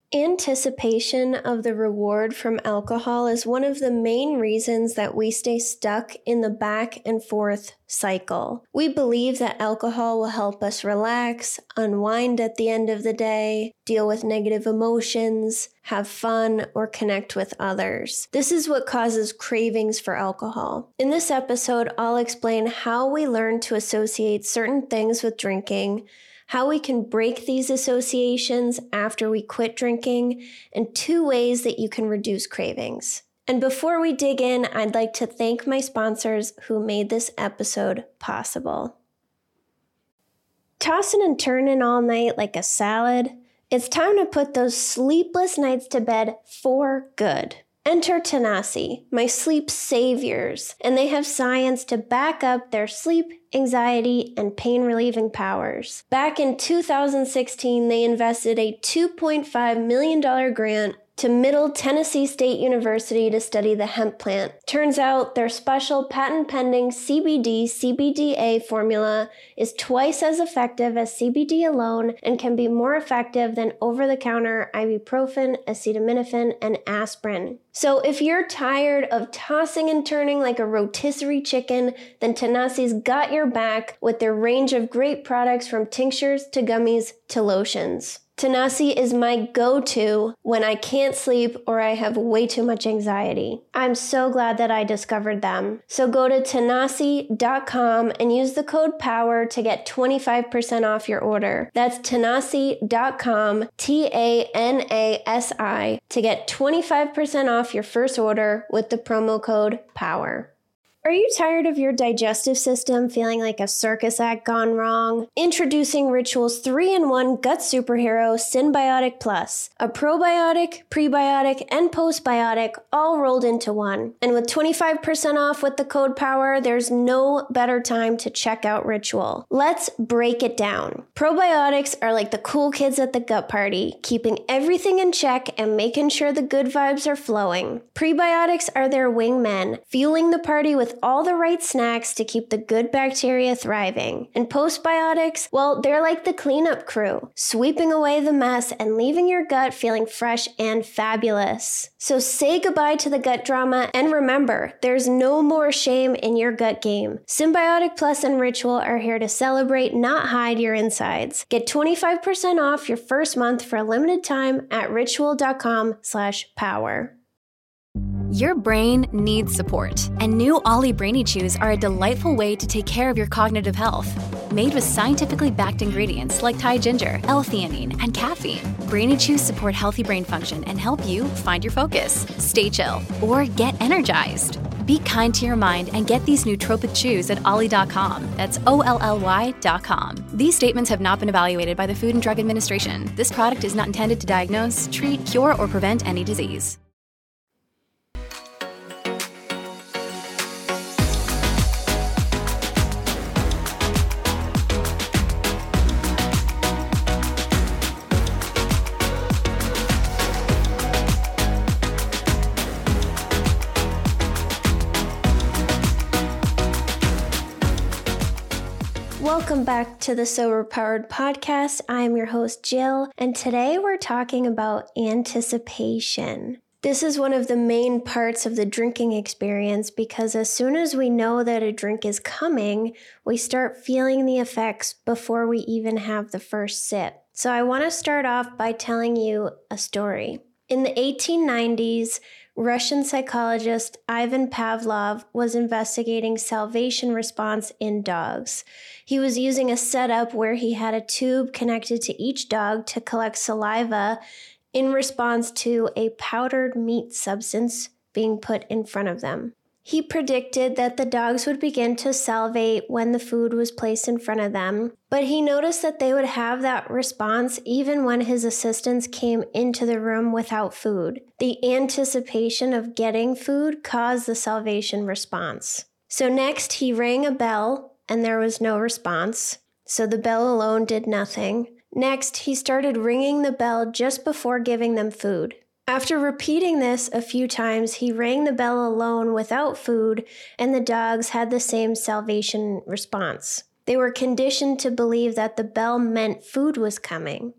Anticipation of the reward from alcohol is one of the main reasons that we stay stuck in the back and forth cycle. We believe that alcohol will help us relax, unwind at the end of the day, deal with negative emotions, have fun, or connect with others. This is what causes cravings for alcohol. In this episode, I'll explain how we learn to associate certain things with drinking, how we can break these associations after we quit drinking, and 2 ways that you can reduce cravings. And before we dig in, I'd like to thank my sponsors who made this episode possible. Tossing and turning all night like a salad, it's time to put those sleepless nights to bed for good. Enter Tanasi, my sleep saviors, and they have science to back up their sleep, anxiety, and pain-relieving powers. Back in 2016, they invested a $2.5 million grant to Middle Tennessee State University to study the hemp plant. Turns out their special patent-pending CBD-CBDA formula is twice as effective as CBD alone and can be more effective than over-the-counter ibuprofen, acetaminophen, and aspirin. So if you're tired of tossing and turning like a rotisserie chicken, then Tanasi's got your back with their range of great products from tinctures to gummies to lotions. Tanasi is my go-to when I can't sleep or I have way too much anxiety. I'm so glad that I discovered them. So go to Tanasi.com and use the code POWER to get 25% off your order. That's Tanasi.com, Tanasi, to get 25% off your first order with the promo code POWER. Are you tired of your digestive system feeling like a circus act gone wrong? Introducing Ritual's 3-in-1 gut superhero, Synbiotic Plus, a probiotic, prebiotic, and postbiotic all rolled into one. And with 25% off with the code POWER, there's no better time to check out Ritual. Let's break it down. Probiotics are like the cool kids at the gut party, keeping everything in check and making sure the good vibes are flowing. Prebiotics are their wingmen, fueling the party with all the right snacks to keep the good bacteria thriving. And postbiotics, well, they're like the cleanup crew, sweeping away the mess and leaving your gut feeling fresh and fabulous. So say goodbye to the gut drama, and remember, there's no more shame in your gut game. Synbiotic Plus and Ritual are here to celebrate, not hide your insides. Get 25% off your first month for a limited time at ritual.com/power. Your brain needs support, and new Ollie Brainy Chews are a delightful way to take care of your cognitive health. Made with scientifically backed ingredients like Thai ginger, L-theanine, and caffeine, Brainy Chews support healthy brain function and help you find your focus, stay chill, or get energized. Be kind to your mind and get these nootropic chews at ollie.com. That's OLLY.com. These statements have not been evaluated by the Food and Drug Administration. This product is not intended to diagnose, treat, cure, or prevent any disease. Welcome back to the Sober Powered Podcast. I'm your host, Jill, and today we're talking about anticipation. This is one of the main parts of the drinking experience because as soon as we know that a drink is coming, we start feeling the effects before we even have the first sip. So I want to start off by telling you a story. In the 1890s, Russian psychologist Ivan Pavlov was investigating salivation response in dogs. He was using a setup where he had a tube connected to each dog to collect saliva in response to a powdered meat substance being put in front of them. He predicted that the dogs would begin to salivate when the food was placed in front of them, but he noticed that they would have that response even when his assistants came into the room without food. The anticipation of getting food caused the salivation response. So next, he rang a bell, and there was no response, so the bell alone did nothing. Next, he started ringing the bell just before giving them food. After repeating this a few times, he rang the bell alone without food, and the dogs had the same salivation response. They were conditioned to believe that the bell meant food was coming.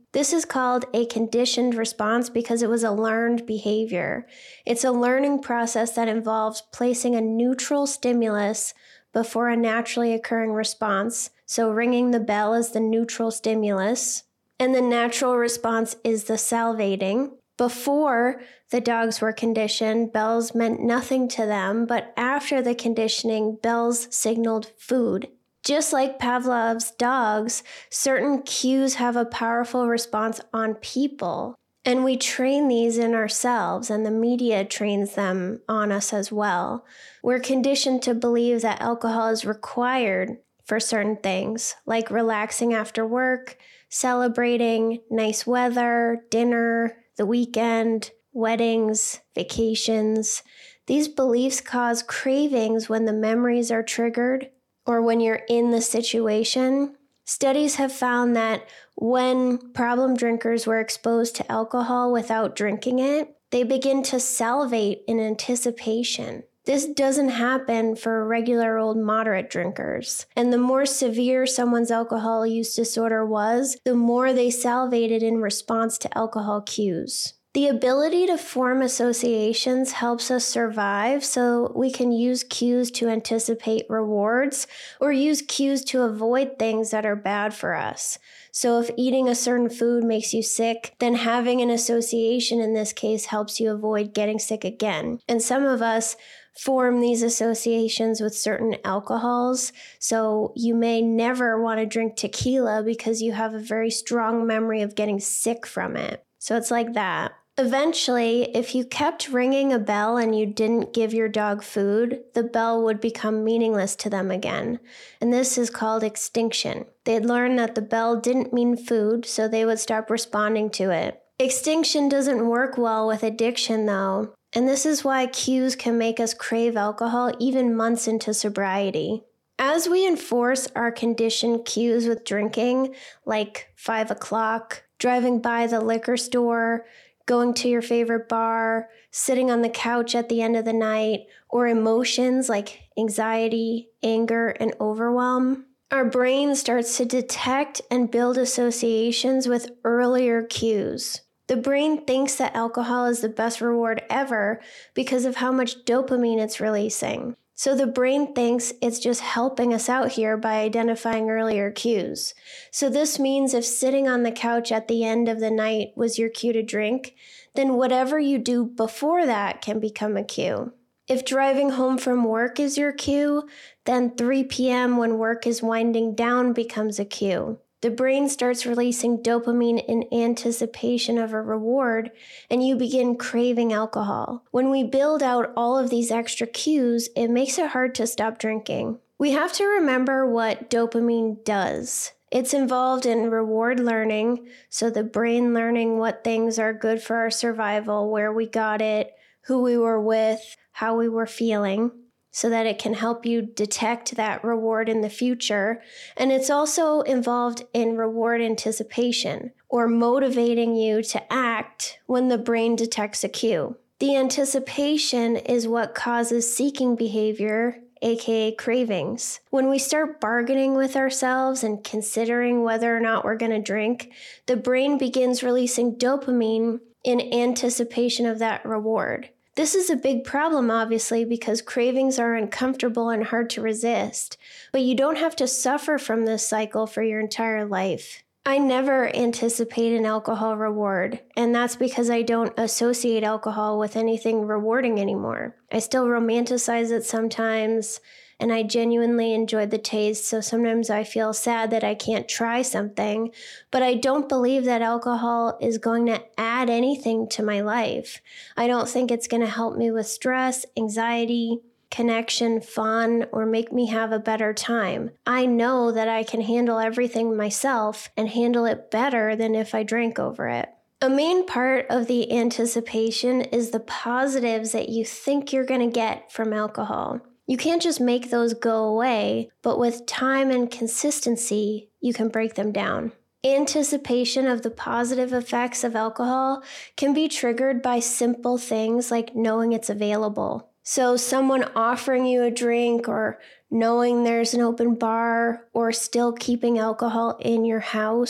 This is called a conditioned response because it was a learned behavior. It's a learning process that involves placing a neutral stimulus before a naturally occurring response. So ringing the bell is the neutral stimulus, and the natural response is the salivating. Before the dogs were conditioned, bells meant nothing to them, but after the conditioning, bells signaled food. Just like Pavlov's dogs, certain cues have a powerful response on people, and we train these in ourselves, and the media trains them on us as well. We're conditioned to believe that alcohol is required for certain things, like relaxing after work, celebrating, nice weather, dinner, the weekend, weddings, vacations. These beliefs cause cravings when the memories are triggered or when you're in the situation. Studies have found that when problem drinkers were exposed to alcohol without drinking it, they begin to salivate in anticipation. This doesn't happen for regular old moderate drinkers. And the more severe someone's alcohol use disorder was, the more they salivated in response to alcohol cues. The ability to form associations helps us survive, so we can use cues to anticipate rewards or use cues to avoid things that are bad for us. So if eating a certain food makes you sick, then having an association in this case helps you avoid getting sick again. And some of us form these associations with certain alcohols, so you may never want to drink tequila because you have a very strong memory of getting sick from it. So it's like that. Eventually, if you kept ringing a bell and you didn't give your dog food, the bell would become meaningless to them again. And this is called extinction. They'd learn that the bell didn't mean food, so they would stop responding to it. Extinction doesn't work well with addiction, though. And this is why cues can make us crave alcohol even months into sobriety. As we enforce our conditioned cues with drinking, like 5 o'clock, driving by the liquor store, going to your favorite bar, sitting on the couch at the end of the night, or emotions like anxiety, anger, and overwhelm, our brain starts to detect and build associations with earlier cues. The brain thinks that alcohol is the best reward ever because of how much dopamine it's releasing. So the brain thinks it's just helping us out here by identifying earlier cues. So this means if sitting on the couch at the end of the night was your cue to drink, then whatever you do before that can become a cue. If driving home from work is your cue, then 3 p.m. when work is winding down becomes a cue. The brain starts releasing dopamine in anticipation of a reward, and you begin craving alcohol. When we build out all of these extra cues, it makes it hard to stop drinking. We have to remember what dopamine does. It's involved in reward learning, so the brain learning what things are good for our survival, where we got it, who we were with, how we were feeling, so that it can help you detect that reward in the future. And it's also involved in reward anticipation, or motivating you to act when the brain detects a cue. The anticipation is what causes seeking behavior, aka cravings. When we start bargaining with ourselves and considering whether or not we're going to drink, the brain begins releasing dopamine in anticipation of that reward. This is a big problem, obviously, because cravings are uncomfortable and hard to resist, but you don't have to suffer from this cycle for your entire life. I never anticipate an alcohol reward, and that's because I don't associate alcohol with anything rewarding anymore. I still romanticize it sometimes, and I genuinely enjoy the taste, so sometimes I feel sad that I can't try something, but I don't believe that alcohol is going to add anything to my life. I don't think it's going to help me with stress, anxiety, connection, fun, or make me have a better time. I know that I can handle everything myself and handle it better than if I drank over it. A main part of the anticipation is the positives that you think you're going to get from alcohol. You can't just make those go away, but with time and consistency, you can break them down. Anticipation of the positive effects of alcohol can be triggered by simple things like knowing it's available. So someone offering you a drink, or knowing there's an open bar, or still keeping alcohol in your house.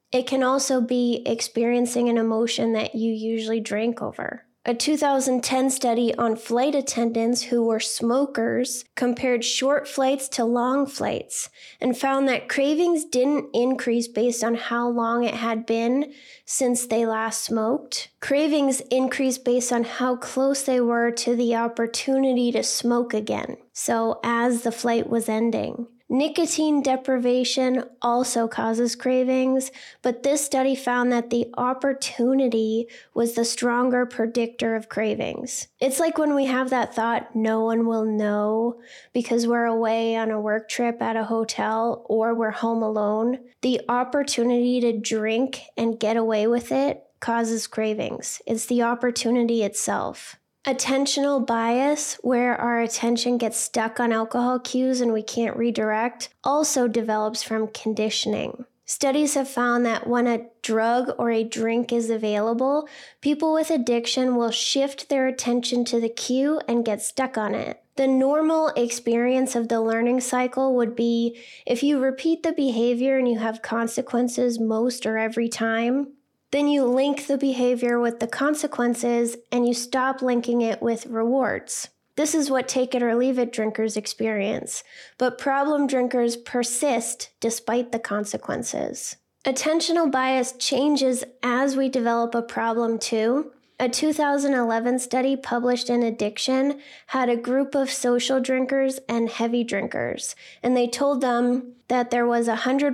It can also be experiencing an emotion that you usually drink over. A 2010 study on flight attendants who were smokers compared short flights to long flights and found that cravings didn't increase based on how long it had been since they last smoked. Cravings increased based on how close they were to the opportunity to smoke again, so as the flight was ending. Nicotine deprivation also causes cravings, but this study found that the opportunity was the stronger predictor of cravings. It's like when we have that thought, no one will know because we're away on a work trip at a hotel or we're home alone. The opportunity to drink and get away with it causes cravings. It's the opportunity itself. Attentional bias, where our attention gets stuck on alcohol cues and we can't redirect, also develops from conditioning. Studies have found that when a drug or a drink is available, people with addiction will shift their attention to the cue and get stuck on it. The normal experience of the learning cycle would be if you repeat the behavior and you have consequences most or every time, then you link the behavior with the consequences and you stop linking it with rewards. This is what take it or leave it drinkers experience, but problem drinkers persist despite the consequences. Attentional bias changes as we develop a problem too. A 2011 study published in Addiction had a group of social drinkers and heavy drinkers, and they told them that there was 100%,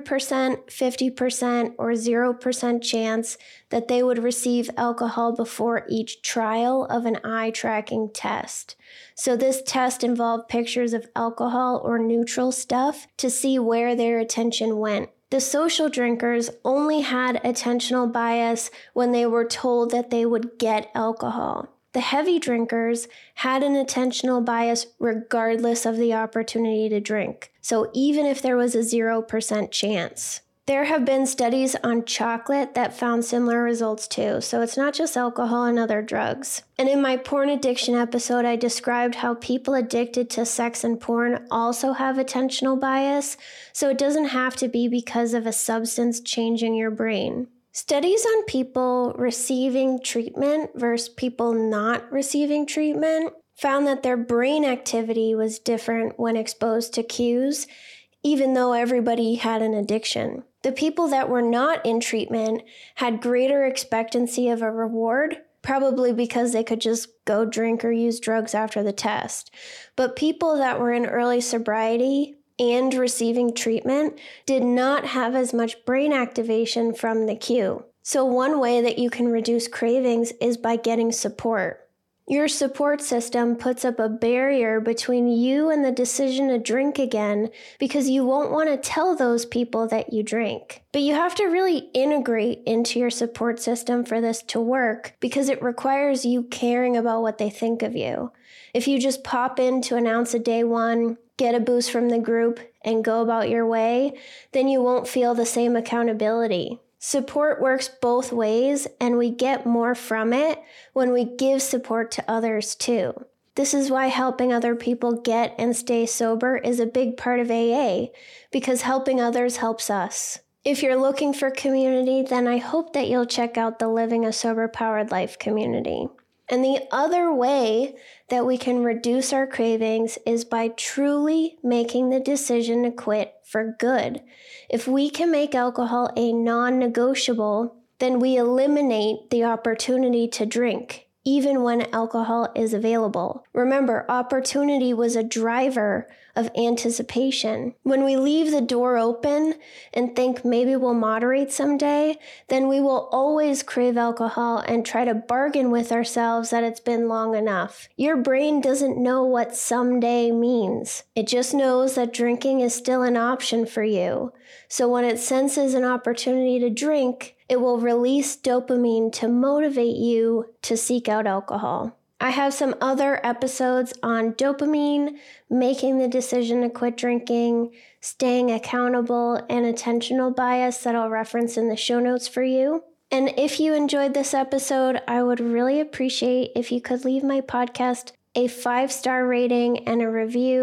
50%, or 0% chance that they would receive alcohol before each trial of an eye tracking test. So this test involved pictures of alcohol or neutral stuff to see where their attention went. The social drinkers only had attentional bias when they were told that they would get alcohol. The heavy drinkers had an attentional bias regardless of the opportunity to drink, so even if there was a 0% chance. There have been studies on chocolate that found similar results too, so it's not just alcohol and other drugs. And in my porn addiction episode, I described how people addicted to sex and porn also have attentional bias, so it doesn't have to be because of a substance changing your brain. Studies on people receiving treatment versus people not receiving treatment found that their brain activity was different when exposed to cues, even though everybody had an addiction. The people that were not in treatment had greater expectancy of a reward, probably because they could just go drink or use drugs after the test. But people that were in early sobriety and receiving treatment did not have as much brain activation from the cue. So one way that you can reduce cravings is by getting support. Your support system puts up a barrier between you and the decision to drink again because you won't want to tell those people that you drink. But you have to really integrate into your support system for this to work because it requires you caring about what they think of you. If you just pop in to announce a day one, get a boost from the group, and go about your way, then you won't feel the same accountability. Support works both ways, and we get more from it when we give support to others too. This is why helping other people get and stay sober is a big part of AA, because helping others helps us. If you're looking for community, then I hope that you'll check out the Living a Sober Powered Life community. And the other way that we can reduce our cravings is by truly making the decision to quit for good. If we can make alcohol a non-negotiable, then we eliminate the opportunity to drink, even when alcohol is available. Remember, opportunity was a driver of anticipation. When we leave the door open and think maybe we'll moderate someday, then we will always crave alcohol and try to bargain with ourselves that it's been long enough. Your brain doesn't know what someday means. It just knows that drinking is still an option for you. So when it senses an opportunity to drink, it will release dopamine to motivate you to seek out alcohol. I have some other episodes on dopamine, making the decision to quit drinking, staying accountable, and attentional bias that I'll reference in the show notes for you. And if you enjoyed this episode, I would really appreciate if you could leave my podcast a 5-star rating and a review.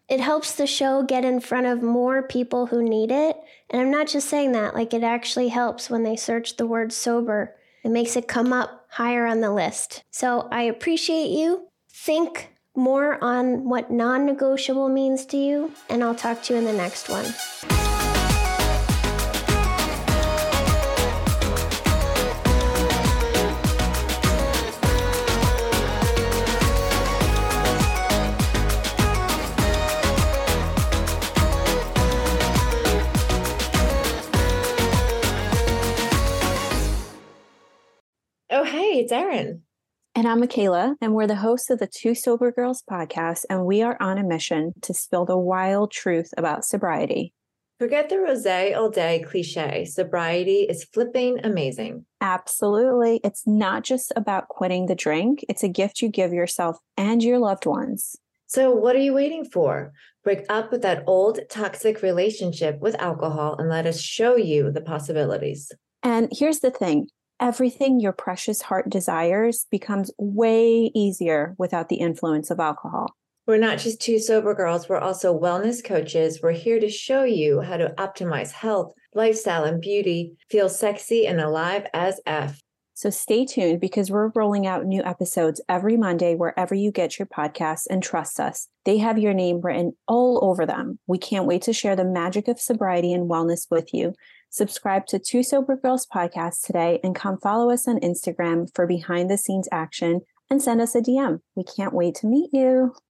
It helps the show get in front of more people who need it. And I'm not just saying that, like it actually helps when they search the word sober. It makes it come up higher on the list. So I appreciate you. Think more on what non-negotiable means to you, and I'll talk to you in the next one. Oh, hey, it's Erin. And I'm Michaela, and we're the hosts of the Two Sober Girls podcast, and we are on a mission to spill the wild truth about sobriety. Forget the rosé all day cliche. Sobriety is flipping amazing. Absolutely. It's not just about quitting the drink. It's a gift you give yourself and your loved ones. So what are you waiting for? Break up with that old toxic relationship with alcohol and let us show you the possibilities. And here's the thing. Everything your precious heart desires becomes way easier without the influence of alcohol. We're not just two sober girls. We're also wellness coaches. We're here to show you how to optimize health, lifestyle, and beauty, feel sexy and alive as F. So stay tuned because we're rolling out new episodes every Monday wherever you get your podcasts, and trust us, they have your name written all over them. We can't wait to share the magic of sobriety and wellness with you. Subscribe to Two Sober Girls podcast today and come follow us on Instagram for behind the scenes action and send us a DM. We can't wait to meet you.